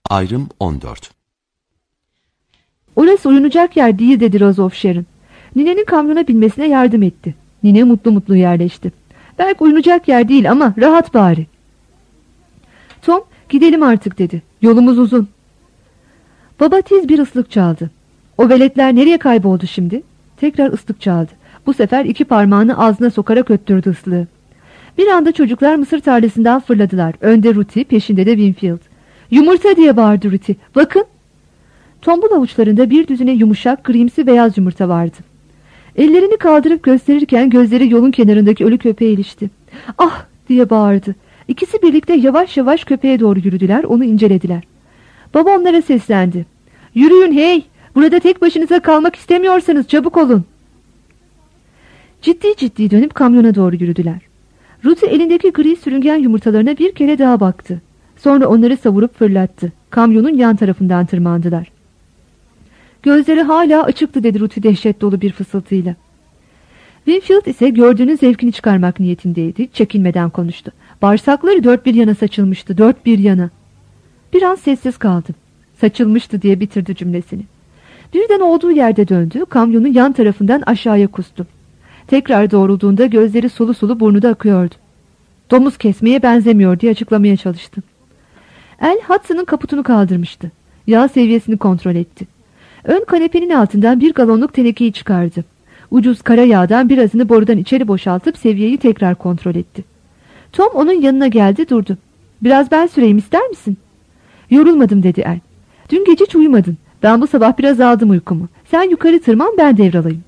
Ayrım 14. Orası uyunacak yer değil dedi Rose of Sharon. Ninenin kamyona binmesine yardım etti. Nine mutlu mutlu yerleşti. Belki uyunacak yer değil ama rahat bari. Tom gidelim artık dedi. Yolumuz uzun. Baba tiz bir ıslık çaldı. O veletler nereye kayboldu şimdi? Tekrar ıslık çaldı. Bu sefer 2 parmağını ağzına sokarak öttürdü ıslığı. Bir anda çocuklar mısır tarlasından fırladılar. Önde Ruthie, peşinde de Winfield. Yumurta diye bağırdı Ruthie. Bakın. Tombul avuçlarında bir düzine yumuşak, krimsi beyaz yumurta vardı. Ellerini kaldırıp gösterirken gözleri yolun kenarındaki ölü köpeğe ilişti. Ah diye bağırdı. İkisi birlikte yavaş yavaş köpeğe doğru yürüdüler, onu incelediler. Baba onlara seslendi. Yürüyün hey, burada tek başınıza kalmak istemiyorsanız çabuk olun. Ciddi ciddi dönüp kamyona doğru yürüdüler. Ruthie elindeki gri sürüngen yumurtalarına bir kere daha baktı. Sonra onları savurup fırlattı. Kamyonun yan tarafından tırmandılar. Gözleri hala açıktı dedi Ruthie dehşet dolu bir fısıltıyla. Winfield ise gördüğünün zevkini çıkarmak niyetindeydi. Çekinmeden konuştu. Bağırsakları 4 bir yana saçılmıştı. 4 bir yana. Bir an sessiz kaldı. Saçılmıştı diye bitirdi cümlesini. Birden olduğu yerde döndü. Kamyonun yan tarafından aşağıya kustu. Tekrar doğrulduğunda gözleri sulu sulu, burnu da akıyordu. Domuz kesmeye benzemiyor diye açıklamaya çalıştı. El Hudson'ın kaputunu kaldırmıştı. Yağ seviyesini kontrol etti. Ön kanepenin altından 1 galonluk tenekeyi çıkardı. Ucuz kara yağdan birazını borudan içeri boşaltıp seviyeyi tekrar kontrol etti. Tom onun yanına geldi, durdu. Biraz ben süreyim, ister misin? Yorulmadım dedi El. Dün gece hiç uyumadın. Ben bu sabah biraz aldım uykumu. Sen yukarı tırman, ben devralayım.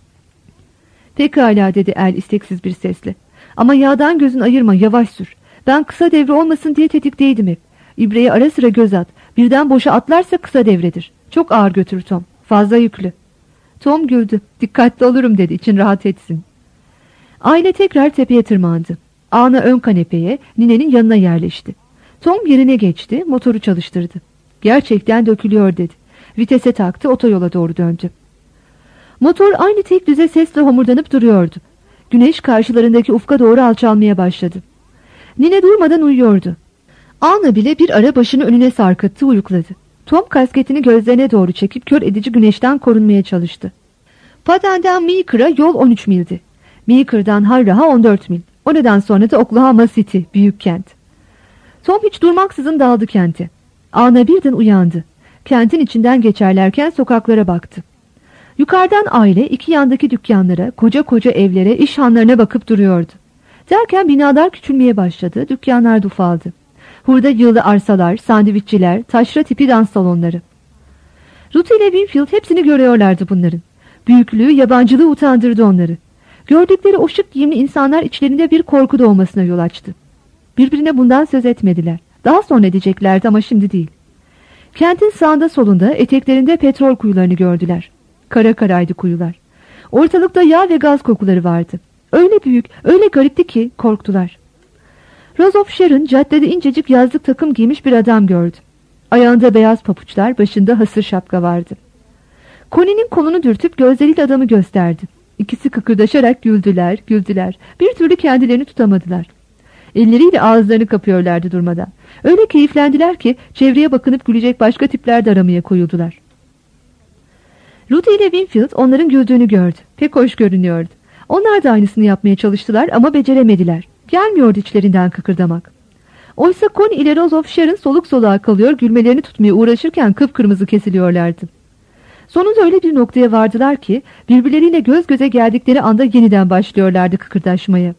Pekala dedi El isteksiz bir sesle. Ama yağdan gözün ayırma, yavaş sür. Ben kısa devre olmasın diye tetikteydim hep. İbreye ara sıra göz at. Birden boşa atlarsa kısa devredir. Çok ağır götür Tom. Fazla yüklü. Tom güldü. Dikkatli olurum dedi, için rahat etsin. Aile tekrar tepeye tırmandı. Ana ön kanepeye, ninenin yanına yerleşti. Tom yerine geçti, motoru çalıştırdı. Gerçekten dökülüyor dedi. Vitese taktı, otoyola doğru döndü. Motor aynı tek düze sesle homurdanıp duruyordu. Güneş karşılarındaki ufka doğru alçalmaya başladı. Nine durmadan uyuyordu. Ana bile bir ara başını önüne sarkıttı, uyukladı. Tom kasketini gözlerine doğru çekip kör edici güneşten korunmaya çalıştı. Paten'den Meeker'a yol 13 mildi. Meeker'dan Harrah'a 14 mil. Oradan sonra da Oklahoma City, büyük kent. Tom hiç durmaksızın daldı kente. Ana birden uyandı. Kentin içinden geçerlerken sokaklara baktı. Yukarıdan aile 2 yandaki dükkanlara, koca koca evlere, iş hanlarına bakıp duruyordu. Derken binalar küçülmeye başladı, dükkanlar ufaldı. Hurda yığılı arsalar, sandviççiler, taşra tipi dans salonları. Ruthie ile Winfield hepsini görüyorlardı bunların. Büyüklüğü, yabancılığı utandırdı onları. Gördükleri o şık giyimli insanlar içlerinde bir korku doğmasına yol açtı. Birbirine bundan söz etmediler. Daha sonra edeceklerdi ama şimdi değil. Kentin sağında solunda eteklerinde petrol kuyularını gördüler. Kara karaydı kuyular. Ortalıkta yağ ve gaz kokuları vardı. Öyle büyük, öyle garipti ki korktular. Rose of Sharon caddede incecik yazlık takım giymiş bir adam gördü. Ayağında beyaz papuçlar, başında hasır şapka vardı. Connie'nin kolunu dürtüp gözleriyle adamı gösterdi. İkisi kıkırdaşarak güldüler, güldüler. Bir türlü kendilerini tutamadılar. Elleriyle ağızlarını kapıyorlardı durmadan. Öyle keyiflendiler ki çevreye bakınıp gülecek başka tipler de aramaya koyuldular. Ruthie ile Winfield onların güldüğünü gördü. Pek hoş görünüyordu. Onlar da aynısını yapmaya çalıştılar ama beceremediler. Gelmiyordu içlerinden kıkırdamak. Oysa Connie ile Rose of Sharon soluk soluğa kalıyor, gülmelerini tutmaya uğraşırken kıpkırmızı kesiliyorlardı. Sonunda öyle bir noktaya vardılar ki birbirleriyle göz göze geldikleri anda yeniden başlıyorlardı kıkırdaşmaya.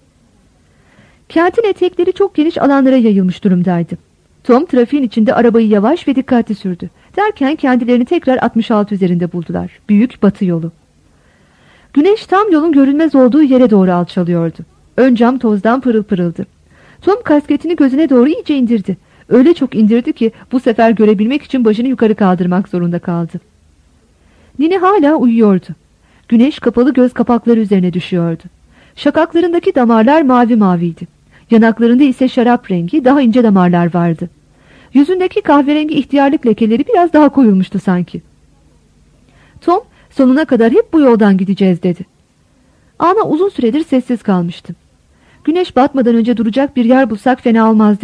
Kentin etekleri çok geniş alanlara yayılmış durumdaydı. Tom trafiğin içinde arabayı yavaş ve dikkatli sürdü. Derken kendilerini tekrar 66 üzerinde buldular. Büyük batı yolu. Güneş tam yolun görünmez olduğu yere doğru alçalıyordu. Ön cam tozdan pırıl pırıldı. Tom kasketini gözüne doğru iyice indirdi. Öyle çok indirdi ki bu sefer görebilmek için başını yukarı kaldırmak zorunda kaldı. Nine hala uyuyordu. Güneş kapalı göz kapakları üzerine düşüyordu. Şakaklarındaki damarlar mavi maviydi. Yanaklarında ise şarap rengi, daha ince damarlar vardı. Yüzündeki kahverengi ihtiyarlık lekeleri biraz daha koyulmuştu sanki. Tom, sonuna kadar hep bu yoldan gideceğiz dedi. Ana uzun süredir sessiz kalmıştı. Güneş batmadan önce duracak bir yer bulsak fena olmaz dedi.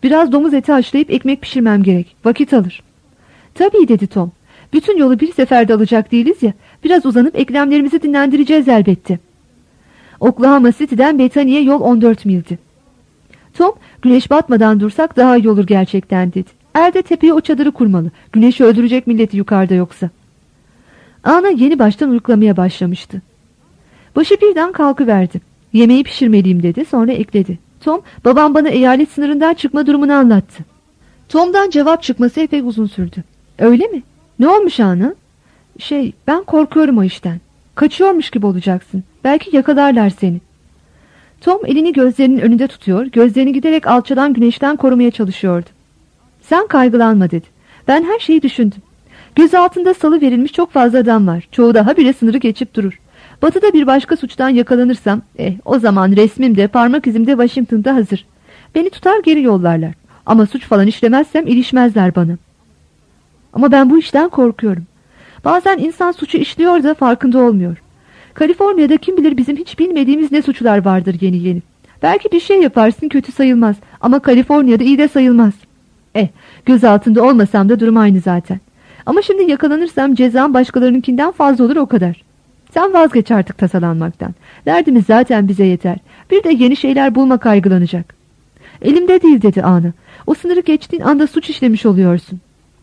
Biraz domuz eti haşlayıp ekmek pişirmem gerek. Vakit alır. Tabii dedi Tom. Bütün yolu bir seferde alacak değiliz ya. Biraz uzanıp eklemlerimizi dinlendireceğiz elbette. Oklahoma City'den Bethany'ye yol 14 mildi. Tom, güneş batmadan dursak daha iyi olur gerçekten dedi. Elde tepeye o çadırı kurmalı. Güneşi öldürecek milleti yukarıda yoksa. Ana yeni baştan uyuklamaya başlamıştı. Başı birden kalkıverdi. Yemeği pişirmeliyim dedi, sonra ekledi. Tom, babam bana eyalet sınırından çıkma durumunu anlattı. Tom'dan cevap çıkması epey uzun sürdü. Öyle mi? Ne olmuş ana? Ben korkuyorum o işten. Kaçıyormuş gibi olacaksın. Belki yakalarlar seni. Tom elini gözlerinin önünde tutuyor, gözlerini giderek alçalan güneşten korumaya çalışıyordu. Sen kaygılanma dedi. Ben her şeyi düşündüm. Göz altında salı verilmiş çok fazla adam var. Çoğu daha bile sınırı geçip durur. Batı'da bir başka suçtan yakalanırsam, o zaman resmim de parmak izim de Washington'da hazır. Beni tutar geri yollarlar. Ama suç falan işlemezsem ilişmezler bana. Ama ben bu işten korkuyorum. Bazen insan suçu işliyor da farkında olmuyor. Kaliforniya'da kim bilir bizim hiç bilmediğimiz ne suçlar vardır yeni yeni. Belki bir şey yaparsın kötü sayılmaz. Ama Kaliforniya'da iyi de sayılmaz. Göz altında olmasam da durum aynı zaten. Ama şimdi yakalanırsam cezam başkalarınınkinden fazla olur o kadar. Sen vazgeç artık tasalanmaktan. Derdimiz zaten bize yeter. Bir de yeni şeyler bulma kaygılanacak. Elimde değil dedi Ana. O sınırı geçtiğin anda suç işlemiş oluyorsun.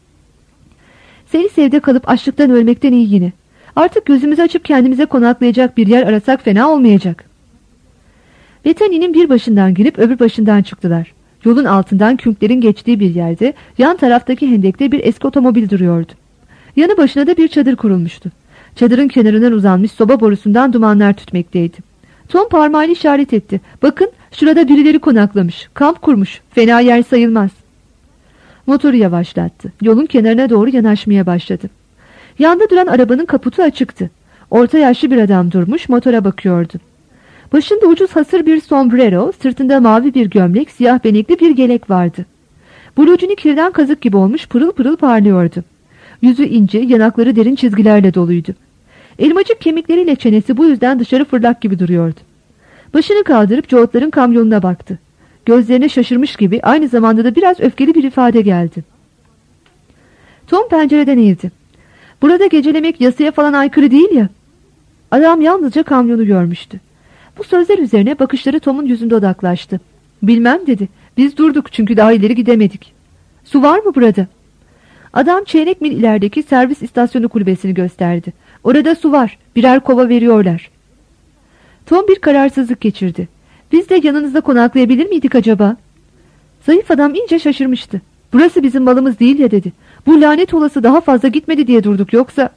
Seni evde kalıp açlıktan ölmekten iyi yine. Artık gözümüzü açıp kendimize konaklayacak bir yer arasak fena olmayacak. Bethany'nin bir başından girip öbür başından çıktılar. Yolun altından künklerin geçtiği bir yerde yan taraftaki hendekte bir eski otomobil duruyordu. Yanı başına da bir çadır kurulmuştu. Çadırın kenarından uzanmış soba borusundan dumanlar tütmekteydi. Tom parmağıyla işaret etti. Bakın şurada birileri konaklamış, kamp kurmuş, fena yer sayılmaz. Motoru yavaşlattı. Yolun kenarına doğru yanaşmaya başladı. Yanda duran arabanın kaputu açıktı. Orta yaşlı bir adam durmuş motora bakıyordu. Başında ucuz hasır bir sombrero, sırtında mavi bir gömlek, siyah benekli bir gelek vardı. Blucunu kirden kazık gibi olmuş pırıl pırıl parlıyordu. Yüzü ince, yanakları derin çizgilerle doluydu. Elmacık kemikleriyle çenesi bu yüzden dışarı fırlak gibi duruyordu. Başını kaldırıp Joe'ların kamyonuna baktı. Gözlerine şaşırmış gibi aynı zamanda da biraz öfkeli bir ifade geldi. Tom pencereden eğildi. Burada gecelemek yasaya falan aykırı değil ya. Adam yalnızca kamyonu görmüştü. Bu sözler üzerine bakışları Tom'un yüzünde odaklaştı. Bilmem dedi. Biz durduk çünkü daha ileri gidemedik. Su var mı burada? Adam çeyrek mil ilerideki servis istasyonu kulübesini gösterdi. Orada su var. Birer kova veriyorlar. Tom bir kararsızlık geçirdi. Biz de yanınızda konaklayabilir miydik acaba? Zayıf adam iyice şaşırmıştı. Burası bizim malımız değil ya dedi. Bu lanet olası daha fazla gitmedi diye durduk yoksa...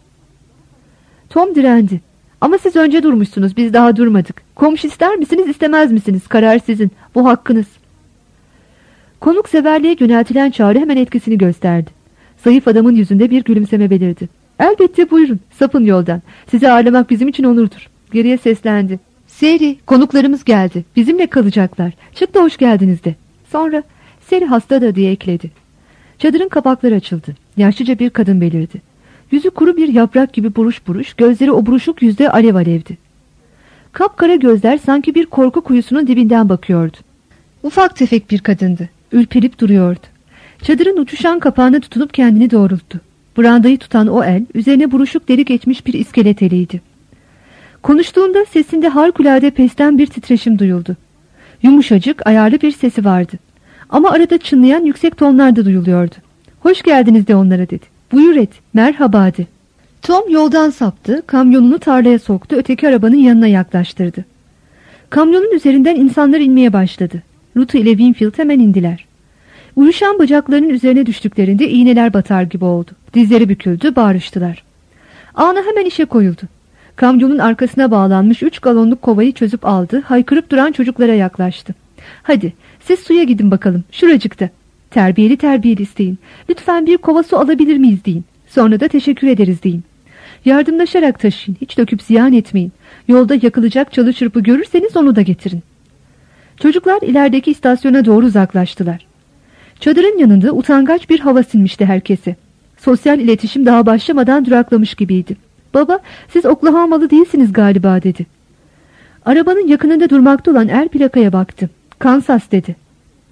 Tom direndi. Ama siz önce durmuşsunuz, biz daha durmadık. Komşu ister misiniz, istemez misiniz? Karar sizin. Bu hakkınız. Konukseverliğe yöneltilen çağrı hemen etkisini gösterdi. Zayıf adamın yüzünde bir gülümseme belirdi. Elbette buyurun, sapın yoldan. Sizi ağırlamak bizim için onurdur. Geriye seslendi. Seri, konuklarımız geldi. Bizimle kalacaklar. Çık da hoş geldiniz de. Sonra Seri hasta da diye ekledi. Çadırın kapakları açıldı. Yaşlıca bir kadın belirdi. Yüzü kuru bir yaprak gibi buruş buruş, gözleri o buruşuk yüzde alev alevdi. Kapkara gözler sanki bir korku kuyusunun dibinden bakıyordu. Ufak tefek bir kadındı. Ürperip duruyordu. Çadırın uçuşan kapağına tutunup kendini doğrulttu. Brandayı tutan o el, üzerine buruşuk deri geçmiş bir iskelet eliydi. Konuştuğunda sesinde harikulade pesten bir titreşim duyuldu. Yumuşacık, ayarlı bir sesi vardı. Ama arada çınlayan yüksek tonlar da duyuluyordu. Hoş geldiniz de onlara dedi. Buyur et, merhaba de. Tom yoldan saptı, kamyonunu tarlaya soktu, öteki arabanın yanına yaklaştırdı. Kamyonun üzerinden insanlar inmeye başladı. Ruth ile Winfield hemen indiler. Uyuşan bacaklarının üzerine düştüklerinde iğneler batar gibi oldu. Dizleri büküldü, bağırıştılar. Ana hemen işe koyuldu. Kamyonun arkasına bağlanmış 3 galonluk kovayı çözüp aldı, haykırıp duran çocuklara yaklaştı. Hadi, siz suya gidin bakalım, şuracıkta. Terbiyeli isteyin. Lütfen bir kova su alabilir miyiz deyin. Sonra da teşekkür ederiz deyin. Yardımlaşarak taşıyın, hiç döküp ziyan etmeyin. Yolda yakılacak çalı çırpı görürseniz onu da getirin. Çocuklar ilerideki istasyona doğru uzaklaştılar. Çadırın yanında utangaç bir hava sinmişti herkese. Sosyal iletişim daha başlamadan duraklamış gibiydi. Baba, siz Oklahoma'lı değilsiniz galiba dedi. Arabanın yakınında durmakta olan plakaya baktı. Kansas dedi.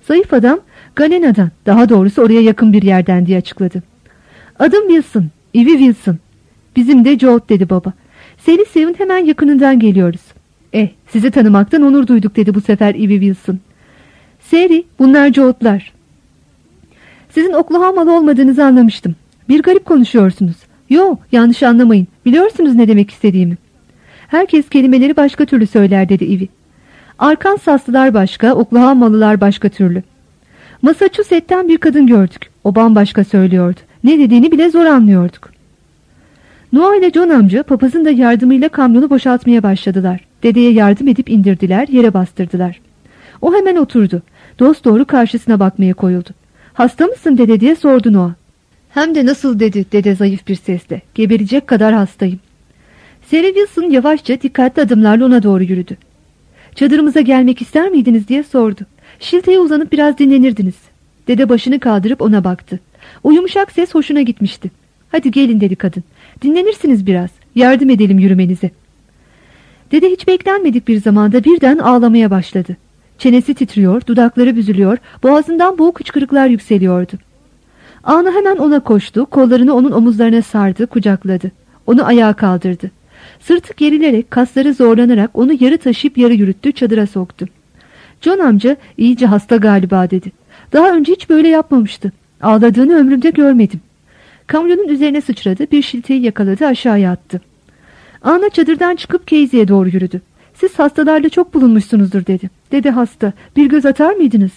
Zayıf adam Galena'dan, daha doğrusu oraya yakın bir yerden diye açıkladı. Adım Wilson, Ivy Wilson. Bizim de Jolt dedi baba. Selisev'in hemen yakınından geliyoruz. Sizi tanımaktan onur duyduk dedi bu sefer Ivy Wilson. Seri, bunlar Jolt'lar. Sizin Oklahoma'lı olmadığınızı anlamıştım. Bir garip konuşuyorsunuz. Yo, yanlış anlamayın. Biliyorsunuz ne demek istediğimi. Herkes kelimeleri başka türlü söyler dedi Ivy. Arkansaslılar başka, Oklahoma'lılar başka türlü. Massachusetts'ten bir kadın gördük. O bambaşka söylüyordu. Ne dediğini bile zor anlıyorduk. Noah ile John amca papazın da yardımıyla kamyonu boşaltmaya başladılar. Dedeye yardım edip indirdiler, yere bastırdılar. O hemen oturdu. Dosdoğru karşısına bakmaya koyuldu. Hasta mısın dede diye sordu Noah. Hem de nasıl dedi dede zayıf bir sesle. Geberecek kadar hastayım. Seri Wilson yavaşça dikkatli adımlarla ona doğru yürüdü. Çadırımıza gelmek ister miydiniz diye sordu. Şilteye uzanıp biraz dinlenirdiniz. Dede başını kaldırıp ona baktı. O yumuşak ses hoşuna gitmişti. Hadi gelin dedi kadın. Dinlenirsiniz biraz. Yardım edelim yürümenize. Dede hiç beklenmedik bir zamanda birden ağlamaya başladı. Çenesi titriyor, dudakları büzülüyor, boğazından boğuk hıçkırıklar yükseliyordu. Ana hemen ona koştu, kollarını onun omuzlarına sardı, kucakladı. Onu ayağa kaldırdı. Sırtı gerilerek, kasları zorlanarak onu yarı taşıyıp yarı yürüttü, çadıra soktu. John amca iyice hasta galiba dedi. Daha önce hiç böyle yapmamıştı. Ağladığını ömrümde görmedim. Kamyonun üzerine sıçradı, bir şilteyi yakaladı, aşağıya attı. Ana çadırdan çıkıp Casey'e doğru yürüdü. Siz hastalarla çok bulunmuşsunuzdur dedi. Dede hasta, bir göz atar mıydınız?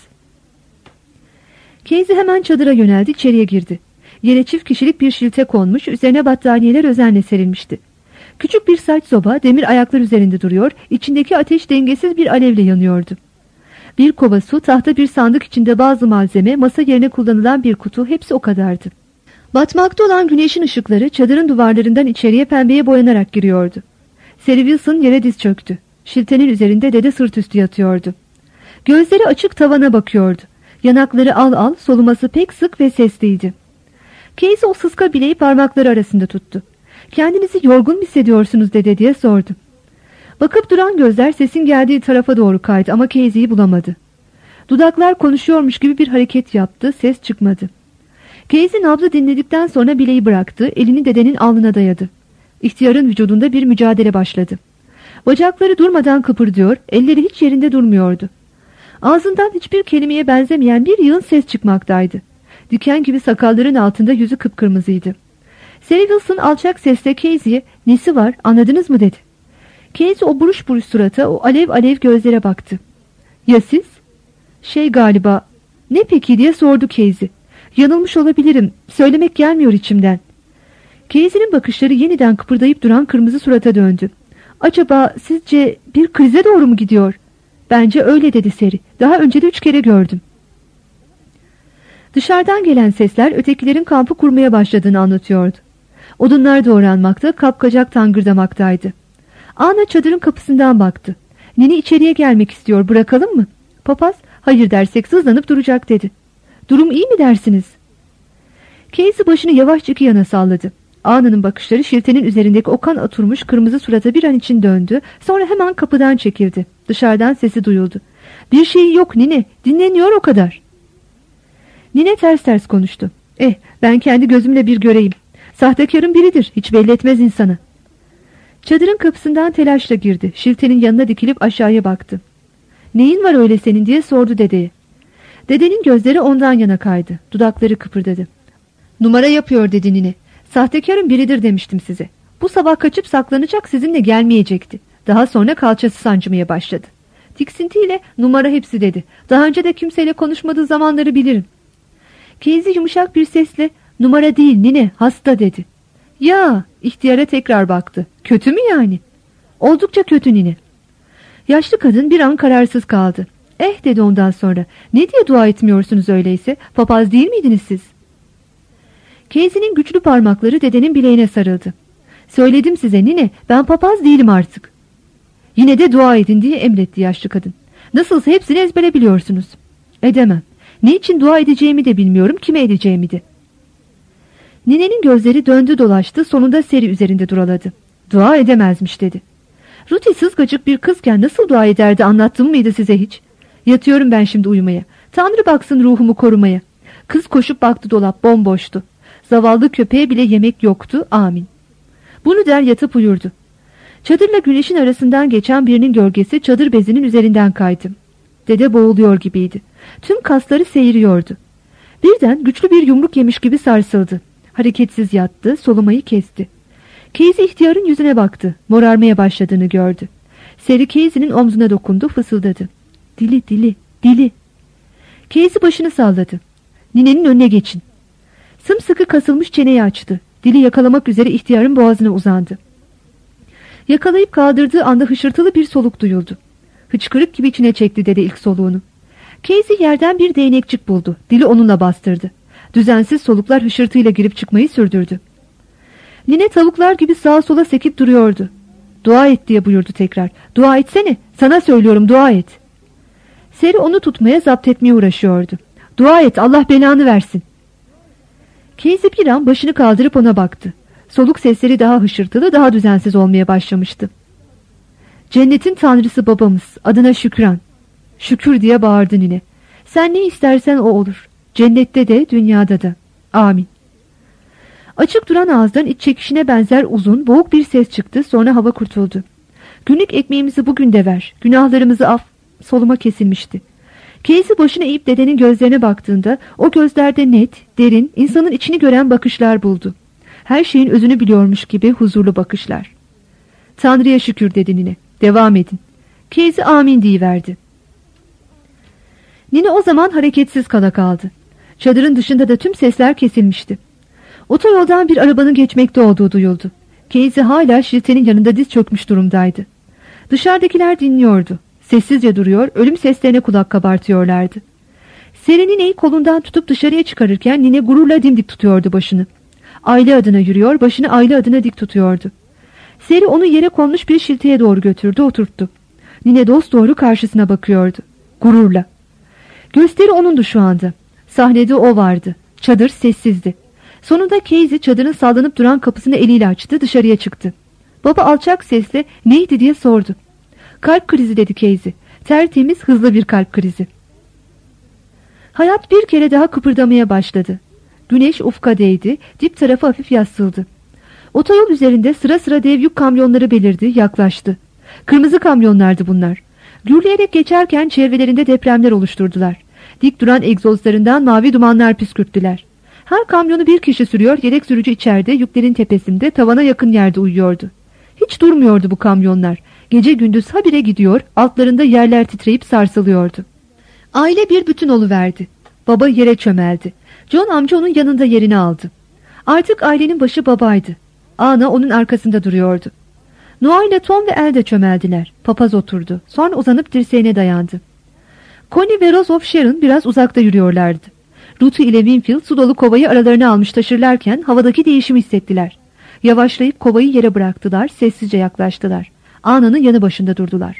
Casey hemen çadıra yöneldi, içeriye girdi. Yere çift kişilik bir şilte konmuş, üzerine battaniyeler özenle serilmişti. Küçük bir saç soba demir ayaklar üzerinde duruyor, içindeki ateş dengesiz bir alevle yanıyordu. Bir kova su, tahta bir sandık içinde bazı malzeme, masa yerine kullanılan bir kutu, hepsi o kadardı. Batmakta olan güneşin ışıkları çadırın duvarlarından içeriye pembeye boyanarak giriyordu. Seri Wilson yere diz çöktü. Şiltenin üzerinde dede sırt üstü yatıyordu. Gözleri açık tavana bakıyordu. Yanakları al al, soluması pek sık ve sesliydi. Casey o sıska bileği parmakları arasında tuttu. Kendinizi yorgun mu hissediyorsunuz dede diye sordu. Bakıp duran gözler sesin geldiği tarafa doğru kaydı ama Casey'yi bulamadı. Dudaklar konuşuyormuş gibi bir hareket yaptı, ses çıkmadı. Casey nabzı dinledikten sonra bileği bıraktı, elini dedenin alnına dayadı. İhtiyarın vücudunda bir mücadele başladı. Bacakları durmadan kıpırdıyor, elleri hiç yerinde durmuyordu. Ağzından hiçbir kelimeye benzemeyen bir yığın ses çıkmaktaydı. Diken gibi sakalların altında yüzü kıpkırmızıydı. Seri Wilson alçak sesle Casey'ye "Nesi var, anladınız mı?" dedi. Casey o buruş buruş surata, o alev alev gözlere baktı. "Ya siz?" Galiba." "Ne peki?" diye sordu Casey. "Yanılmış olabilirim, söylemek gelmiyor içimden." Casey'nin bakışları yeniden kıpırdayıp duran kırmızı surata döndü. "Acaba sizce bir krize doğru mu gidiyor?" "Bence öyle," dedi Seri. "Daha önce de 3 kere gördüm." Dışarıdan gelen sesler ötekilerin kampı kurmaya başladığını anlatıyordu. Odunlar doğranmakta, kapkacak tangırdamaktaydı. Ana çadırın kapısından baktı. "Nini içeriye gelmek istiyor, bırakalım mı?" Papaz, "Hayır dersek sızlanıp duracak," dedi. "Durum iyi mi dersiniz?" Casey başını yavaşça iki yana salladı. Ana'nın bakışları şiltenin üzerindeki o kan oturmuş kırmızı surata bir an için döndü. Sonra hemen kapıdan çekildi. Dışarıdan sesi duyuldu. "Bir şey yok Nine, dinleniyor o kadar." Nine ters ters konuştu. Ben kendi gözümle bir göreyim. Sahtekarın biridir, hiç belli etmez insana." Çadırın kapısından telaşla girdi. Şiltenin yanına dikilip aşağıya baktı. "Neyin var öyle senin?" diye sordu dedeye. Dedenin gözleri ondan yana kaydı. Dudakları kıpırdadı. "Numara yapıyor," dedi Nine. "Sahtekarın biridir demiştim size. Bu sabah kaçıp saklanacak, sizinle gelmeyecekti. Daha sonra kalçası sancımaya başladı. Tiksintiyle 'numara hepsi,' dedi. Daha önce de kimseyle konuşmadığı zamanları bilirim." Casey yumuşak bir sesle "Numara değil Nine, hasta," dedi. "Ya," ihtiyara tekrar baktı. "Kötü mü yani?" "Oldukça kötü Nine." Yaşlı kadın bir an kararsız kaldı. Dedi ondan sonra. "Ne diye dua etmiyorsunuz öyleyse? Papaz değil miydiniz siz?" Casey'nin güçlü parmakları dedenin bileğine sarıldı. "Söyledim size Nine, ben papaz değilim artık." "Yine de dua edin," diye emretti yaşlı kadın. "Nasılsa hepsini ezbere biliyorsunuz." "Edemem. Ne için dua edeceğimi de bilmiyorum, kime edeceğimi de." Nine'nin gözleri döndü dolaştı, sonunda Seri üzerinde duraladı. "Dua edemezmiş," dedi. "Ruthie sızgacık bir kızken nasıl dua ederdi, anlattım mıydı size hiç? Yatıyorum ben şimdi uyumaya. Tanrı baksın ruhumu korumaya. Kız koşup baktı, dolap bomboştu. Zavallı köpeğe bile yemek yoktu, amin. Bunu der yatıp uyurdu. Çadırla güneşin arasından geçen birinin gölgesi çadır bezinin üzerinden kaydı. Dede boğuluyor gibiydi. Tüm kasları seyiriyordu. Birden güçlü bir yumruk yemiş gibi sarsıldı. Hareketsiz yattı, solumayı kesti. Casey ihtiyarın yüzüne baktı. Morarmaya başladığını gördü. Seri Casey'nin omzuna dokundu, fısıldadı. Dili, dili, dili. Casey başını salladı. Ninenin önüne geçin. Sımsıkı kasılmış çeneyi açtı. Dili yakalamak üzere ihtiyarın boğazına uzandı. Yakalayıp kaldırdığı anda hışırtılı bir soluk duyuldu. Hıçkırık gibi içine çekti dede ilk soluğunu. Casey yerden bir değnekçik buldu. Dili onunla bastırdı. Düzensiz soluklar hışırtıyla girip çıkmayı sürdürdü. Nine tavuklar gibi sağa sola sekip duruyordu. Dua et diye buyurdu tekrar. Dua etsene. Sana söylüyorum, dua et. Seri onu tutmaya, zapt etmeye uğraşıyordu. Dua et, Allah belanı versin. Casey bir an başını kaldırıp ona baktı. Soluk sesleri daha hışırtılı, daha düzensiz olmaya başlamıştı. Cennetin tanrısı babamız, adına şükran. Şükür diye bağırdı nine. Sen ne istersen o olur. Cennette de, dünyada da. Amin. Açık duran ağızdan iç çekişine benzer uzun, boğuk bir ses çıktı, sonra hava kurtuldu. Günlük ekmeğimizi bugün de ver, günahlarımızı af. Soluma kesilmişti. Casey başını eğip dedenin gözlerine baktığında o gözlerde net, derin, insanın içini gören bakışlar buldu. Her şeyin özünü biliyormuş gibi huzurlu bakışlar. Tanrı'ya şükür dedi nine. Devam edin. Casey amin diyiverdi. Nine o zaman hareketsiz kala kaldı. Çadırın dışında da tüm sesler kesilmişti. Otoyoldan bir arabanın geçmekte olduğu duyuldu. Casey hala şiltenin yanında diz çökmüş durumdaydı. Dışarıdakiler dinliyordu. Sessizce duruyor, ölüm seslerine kulak kabartıyorlardı. Seri Nine'yi kolundan tutup dışarıya çıkarırken Nine gururla dimdik tutuyordu başını. Aile adına yürüyor, başını aile adına dik tutuyordu. Seri onu yere konmuş bir şilteye doğru götürdü, oturttu. Nine dosdoğru karşısına bakıyordu. Gururla. Gösteri onundu şu anda. Sahnede o vardı. Çadır sessizdi. Sonunda Casey çadırın sallanıp duran kapısını eliyle açtı, dışarıya çıktı. Baba alçak sesle neydi diye sordu. Kalp krizi dedi Casey. Tertemiz, hızlı bir kalp krizi. Hayat bir kere daha kıpırdamaya başladı. Güneş ufka değdi, dip tarafı hafif yassıldı. Otoyol üzerinde sıra sıra dev yük kamyonları belirdi, yaklaştı. Kırmızı kamyonlardı bunlar. Gürleyerek geçerken çevrelerinde depremler oluşturdular. Dik duran egzozlarından mavi dumanlar püskürttüler. Her kamyonu bir kişi sürüyor, yedek sürücü içeride, yüklerin tepesinde, tavana yakın yerde uyuyordu. Hiç durmuyordu bu kamyonlar. Gece gündüz habire gidiyor, altlarında yerler titreyip sarsılıyordu. Aile bir bütün oluverdi. Baba yere çömeldi. John amca onun yanında yerini aldı. Artık ailenin başı babaydı. Ana onun arkasında duruyordu. Noah ile Tom ve El de çömeldiler. Papaz oturdu. Sonra uzanıp dirseğine dayandı. Connie ve Rose of Sharon biraz uzakta yürüyorlardı. Rutu ile Winfield su dolu kovayı aralarına almış taşırlarken havadaki değişimi hissettiler. Yavaşlayıp kovayı yere bıraktılar, sessizce yaklaştılar. Ana'nın yanı başında durdular.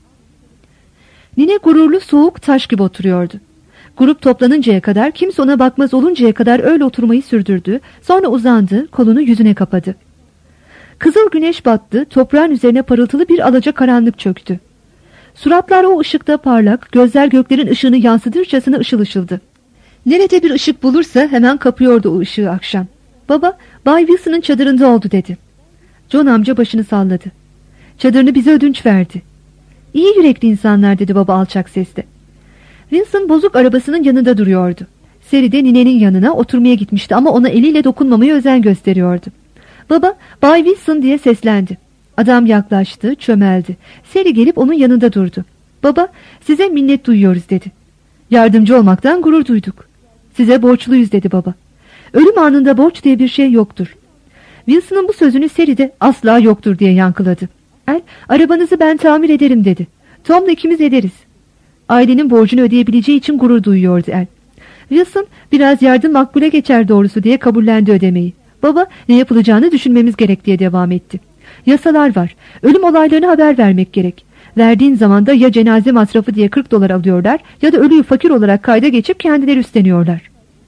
Nine gururlu, soğuk, taş gibi oturuyordu. Grup toplanıncaya kadar, kimse ona bakmaz oluncaya kadar öyle oturmayı sürdürdü, sonra uzandı, kolunu yüzüne kapadı. Kızıl güneş battı, toprağın üzerine parıltılı bir alacakaranlık çöktü. Suratlar o ışıkta parlak, gözler göklerin ışığını yansıtırcasına ışıl ışıldı. Nerede bir ışık bulursa hemen kapıyordu o ışığı akşam. Baba, Bay Wilson'ın çadırında oldu dedi. John amca başını salladı. Çadırını bize ödünç verdi. İyi yürekli insanlar dedi baba alçak sesle. Wilson bozuk arabasının yanında duruyordu. Seri de ninenin yanına oturmaya gitmişti ama ona eliyle dokunmamaya özen gösteriyordu. Baba, Bay Wilson diye seslendi. Adam yaklaştı, çömeldi. Seri gelip onun yanında durdu. Baba, size minnet duyuyoruz dedi. Yardımcı olmaktan gurur duyduk. Size borçluyuz dedi baba. Ölüm anında borç diye bir şey yoktur. Wilson'ın bu sözünü Seri de asla yoktur diye yankıladı. El, arabanızı ben tamir ederim dedi. Tom'la ikimiz ederiz. Ailenin borcunu ödeyebileceği için gurur duyuyordu El. Wilson, biraz yardım makbule geçer doğrusu diye kabullendi ödemeyi. Baba, ne yapılacağını düşünmemiz gerek diye devam etti. Yasalar var. Ölüm olaylarına haber vermek gerek. Verdiğin zaman da ya cenaze masrafı diye $40 alıyorlar ya da ölüyü fakir olarak kayda geçip kendileri üstleniyorlar.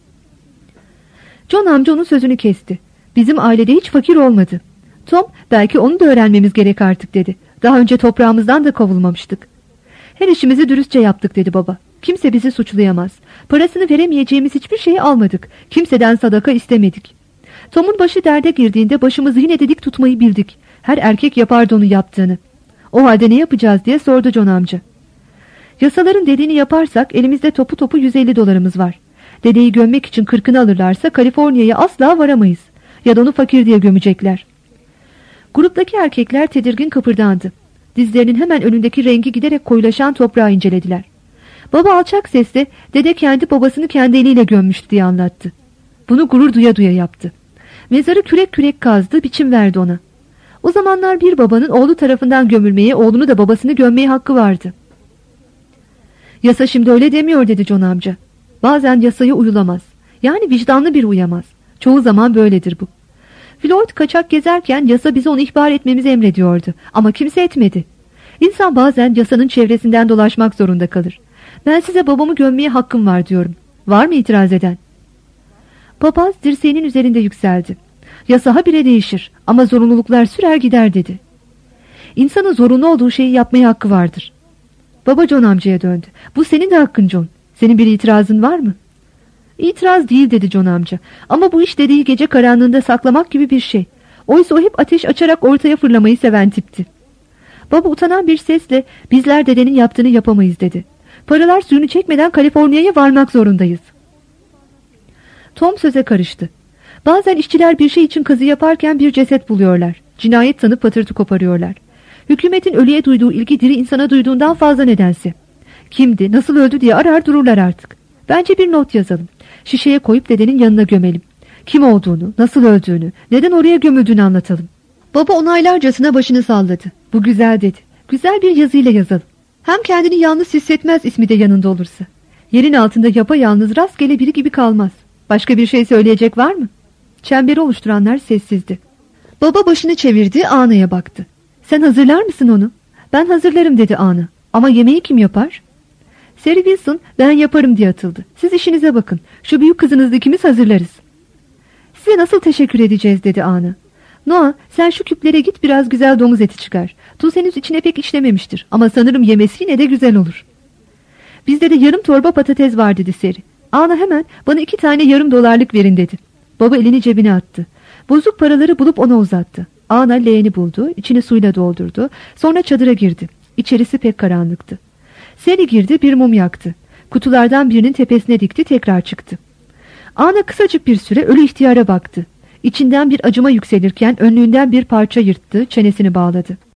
John amca onun sözünü kesti. Bizim ailede hiç fakir olmadı. Tom, belki onu da öğrenmemiz gerek artık dedi. Daha önce toprağımızdan da kovulmamıştık. Her işimizi dürüstçe yaptık dedi baba. Kimse bizi suçlayamaz. Parasını veremeyeceğimiz hiçbir şeyi almadık. Kimseden sadaka istemedik. Tom'un başı derde girdiğinde başımızı yine de dik tutmayı bildik. Her erkek yapardı onu yaptığını. O halde ne yapacağız diye sordu John amca. Yasaların dediğini yaparsak elimizde topu topu $150 var. Dedeyi gömmek için 40'ını alırlarsa Kaliforniya'ya asla varamayız. Ya da onu fakir diye gömecekler. Gruptaki erkekler tedirgin kıpırdandı. Dizlerinin hemen önündeki rengi giderek koyulaşan toprağı incelediler. Baba alçak sesle dede kendi babasını kendi eliyle gömmüştü diye anlattı. Bunu gurur duya duya yaptı. Mezarı kürek kürek kazdı, biçim verdi ona. O zamanlar bir babanın oğlu tarafından gömülmeye, oğlunu da babasını gömmeye hakkı vardı. Yasa şimdi öyle demiyor dedi John amca. Bazen yasaya uyulamaz. Yani vicdanlı bir uyamaz. Çoğu zaman böyledir bu. Floyd kaçak gezerken yasa bize onu ihbar etmemizi emrediyordu. Ama kimse etmedi. İnsan bazen yasanın çevresinden dolaşmak zorunda kalır. Ben size babamı gömmeye hakkım var diyorum. Var mı itiraz eden? Papaz dirseğinin üzerinde yükseldi. Yasa habire değişir ama zorunluluklar sürer gider dedi. İnsanın zorunlu olduğu şeyi yapmaya hakkı vardır. Baba John amcaya döndü. Bu senin de hakkın John. Senin bir itirazın var mı? İtiraz değil dedi John amca. Ama bu iş dedeyi gece karanlığında saklamak gibi bir şey. Oysa o hep ateş açarak ortaya fırlamayı seven tipti. Baba utanan bir sesle bizler dedenin yaptığını yapamayız dedi. Paralar suyunu çekmeden Kaliforniya'ya varmak zorundayız. Tom söze karıştı. Bazen işçiler bir şey için kazı yaparken bir ceset buluyorlar. Cinayet sanıp patırtı koparıyorlar. Hükümetin ölüye duyduğu ilgi diri insana duyduğundan fazla nedense. Kimdi, nasıl öldü diye arar dururlar artık. Bence bir not yazalım. Şişeye koyup dedenin yanına gömelim. Kim olduğunu, nasıl öldüğünü, neden oraya gömüldüğünü anlatalım. Baba onaylarcasına başını salladı. Bu güzel dedi. Güzel bir yazıyla yazalım. Hem kendini yalnız hissetmez ismi de yanında olursa. Yerin altında yapayalnız rastgele biri gibi kalmaz. Başka bir şey söyleyecek var mı? Çemberi oluşturanlar sessizdi. Baba başını çevirdi, Ana'ya baktı. Sen hazırlar mısın onu? Ben hazırlarım dedi Ana. Ama yemeği kim yapar? Seri Wilson ben yaparım diye atıldı. Siz işinize bakın. Şu büyük kızınızla ikimiz hazırlarız. Size nasıl teşekkür edeceğiz dedi Ana. Noah sen şu küplere git biraz güzel domuz eti çıkar. Tuz henüz içine pek işlememiştir. Ama sanırım yemesi yine de güzel olur. Bizde de yarım torba patates var dedi Seri. Ana hemen bana 2 tane yarım dolarlık verin dedi. Baba elini cebine attı. Bozuk paraları bulup ona uzattı. Ana leğeni buldu, içini suyla doldurdu. Sonra çadıra girdi. İçerisi pek karanlıktı. Seri girdi, bir mum yaktı. Kutulardan birinin tepesine dikti, tekrar çıktı. Ana kısacık bir süre ölü ihtiyara baktı. İçinden bir acıma yükselirken önlüğünden bir parça yırttı, çenesini bağladı.